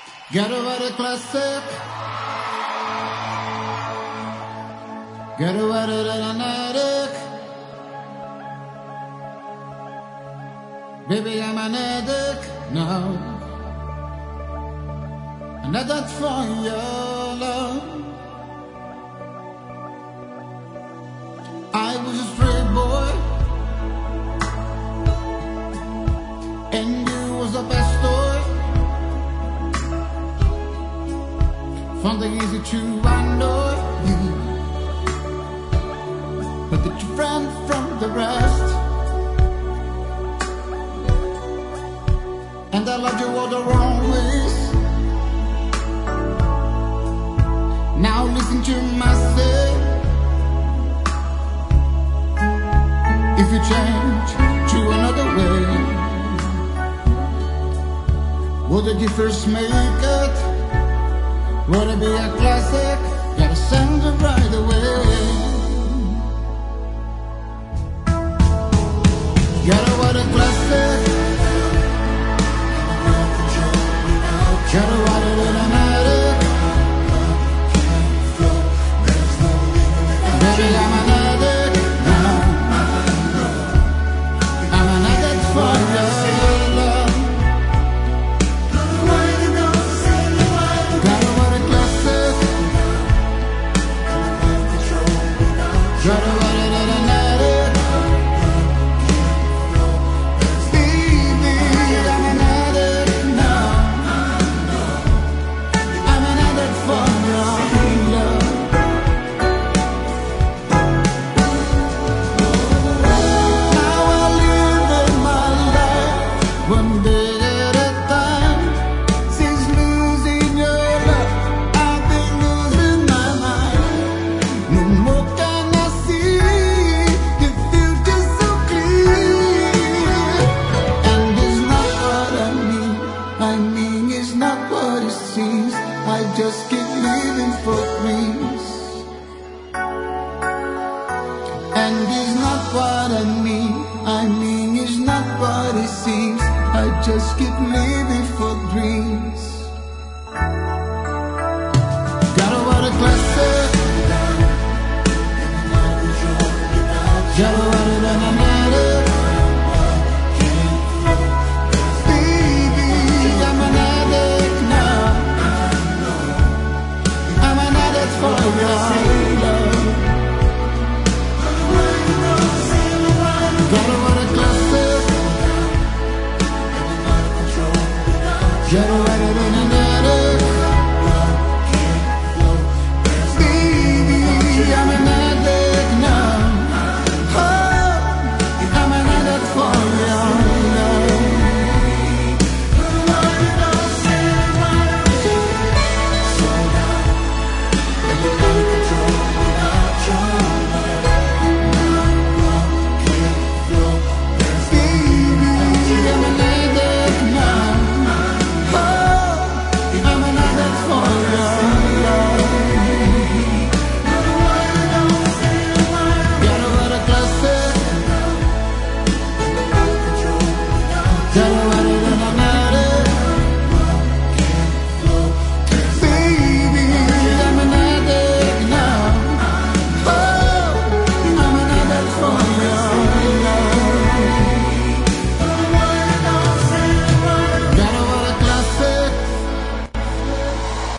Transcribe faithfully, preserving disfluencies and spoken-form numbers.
Get over the classic. Get over the analytic. Baby, I'm an addict now. And that's for your love. I was a stray boy, and you was the best toy. Something easy to know you, but that you're friend from the rest. And I loved you all the wrong ways. Now listen to my say. If you change to another way, would the difference make it? Would it be a classic? Gotta send it right away. Gotta what a classic. Gotta what it in an attic. Baby, I'm an addict now. I'm an addict for your love. Gotta what a classic. Gotta what it in an attic. Baby, I'm an addict now. I'm an addict for your love. Now I live in my life one day at a time. Since losing your love, I've been losing my mind. No more can I see the future so clear. And it's not what I mean. I mean it's not what it seems. I just keep living for dreams. And it's not what I mean. I mean it's not what it seems. I just keep living for dreams. Gotta what a classic. Gotta what it in an attic. Baby, I'm an addict now. I'm an addict for your love. Gotta what a classic. Gotta what it in an